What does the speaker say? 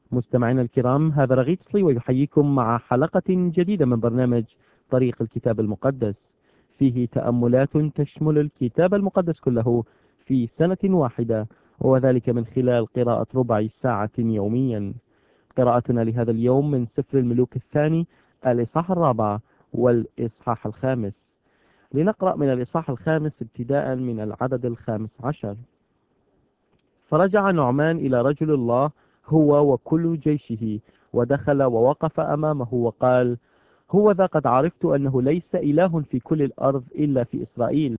مستمعينا الكرام، هذا رغيد صلي ويحييكم مع حلقة جديدة من برنامج طريق الكتاب المقدس، فيه تأملات تشمل الكتاب المقدس كله في سنة واحدة، وذلك من خلال قراءة ربع ساعة يوميا. قراءتنا لهذا اليوم من سفر الملوك الثاني الإصحاح الرابع والإصحاح الخامس. لنقرأ من الإصحاح الخامس ابتداء من العدد الخامس عشر. فرجع نعمان إلى رجل الله هو وكل جيشه، ودخل ووقف أمامه وقال: هو ذا قد عرفت أنه ليس إله في كل الأرض إلا في إسرائيل،